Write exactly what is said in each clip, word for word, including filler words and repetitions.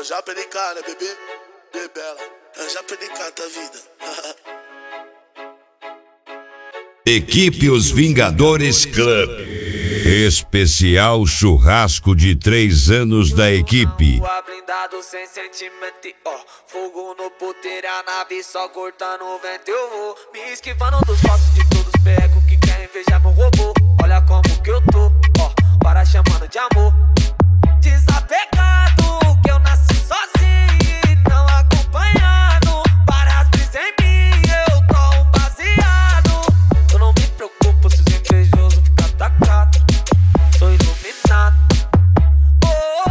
o Japa N K, né, bebê? De bela, é o Japa N K, tá vida. Equipe Os Vingadores Club. Especial churrasco de três anos da equipe. Blindado sem sentimento, ó. Fogo no puteiro, a nave só cortando o vento. Eu vou me esquivando dos passos de todos os pegos que querem invejar meu robô. Olha como que eu tô, ó. Para chamando de amor. Desapegado, que eu nasci sozinho e não acompanhado. Para as brisas em mim, eu tô um baseado. Eu não me preocupo se os invejosos ficam atacados. Sou iluminado. Oh, oh,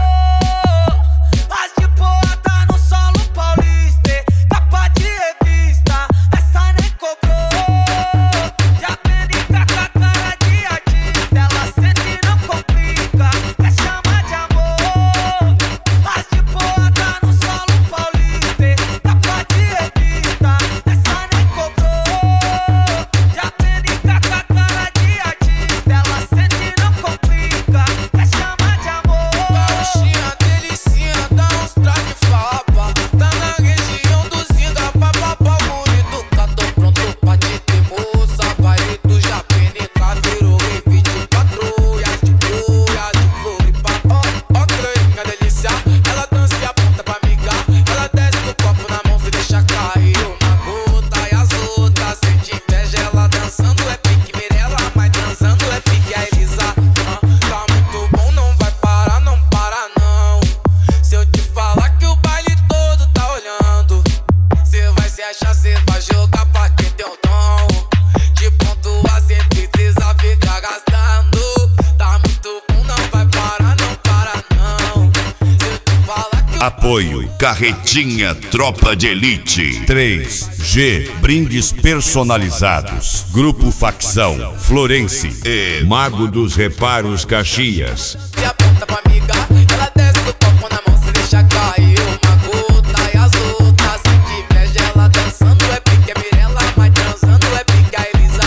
oh. As de boa tá no solo paulista. Capa de revista, essa nem cobrou. Já aprendi com a cara de artista. Ela sente e não complica, quer chamar de amor. As de boa tá no solo paulista. Capa de revista, essa nem cobrou. Já aprendi com a cara de artista. Ela sente e não complica, quer chamar de amor. Gauchinha, delicinha, dá uns traque fapa. Tá na região do Zinga, vai pra pau bonito. Tá tô pronto pra te ter, moça. Baile do Japa N K virou rave de patrulha, de boia, de Floripa. Ó, ó, crânio, delícia. Ela dança e aponta pra migar. Ela desce com o copo na mão e deixa cair uma gota. E as outras sente inveja, ela dançando é pique Mirella, mas dançando é pique a Elisa. Ah, tá muito bom, não vai parar, não para não. Se eu te falar que o baile todo tá olhando, cê vai se achar, cê vai jogar pra quem tem o dom. De ponto a cê precisa ficar gastando. Tá muito bom, não vai parar, não para não. Se eu te falar que o Apoio Carretinha Tropa de Elite. três G Brindes personalizados. Grupo Facção Florense e Mago dos Reparos Caxias. se aponta pra migar, ela desce com o copo na mão, se deixa cair uma gota. E as outras sente inveja, ela dançando é pique a Mirella, mas dançando é pique a Elisa.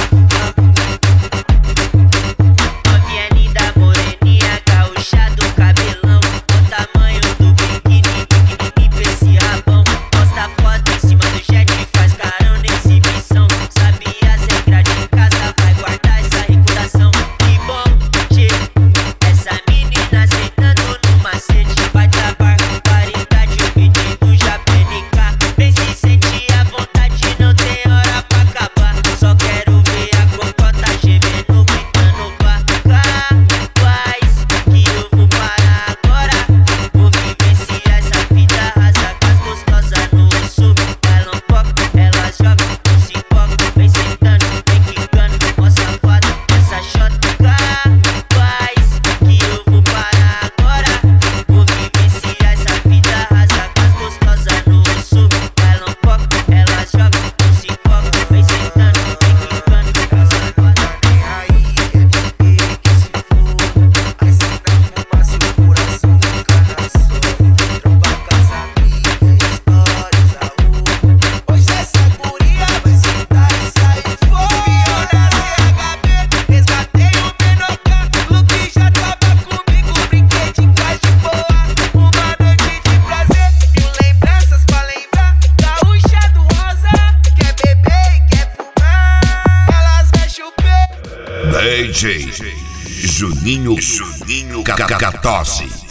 Novinha linda, moreninha, gaúcha do cabelão. O tamanho do biquíni, biquíni pra esse rabão. Posta foto em cima do jet, faz carão na exibição. Sabia as regras de casa, vai guardar essa reputação. Que bom, che, essa menina sentando no macete. Vai travar paridade, o beat do Japa N K. Vem se sentir à vontade, não tem hora pra acabar. Só quero ver a cocota gemendo, gritando pra cá. Faz que eu vou parar agora. Vou vivenciar essa vida rasa com as gostosas no sul. Bailão pouco, ela joga, não se foca. Vem sentando, vem quicando, ó safado, essa xota. Faz que eu vou parar agora. Vou vivenciar essa vida rasa com as gostosas no sul. Bailão pouco, ela joga, não se foca. Vem sentando, vem quicando, ó safado. Nem aí, é bebê que se for. Aí se não fumaça o coração fica na sua. Tromba com as amigas, histórias, aú. Hoje essa guria vai sentar e sair fora. Viona C H B, resgatei o Menocá. Luke já tava comigo, brinquei de casa de boa. Uma noite de prazer, mil lembranças pra lembrar. Gaúcha do rosa, quer beber e quer fumar. Elas mexem o pé. D J Juninho Juninho Cacatosse.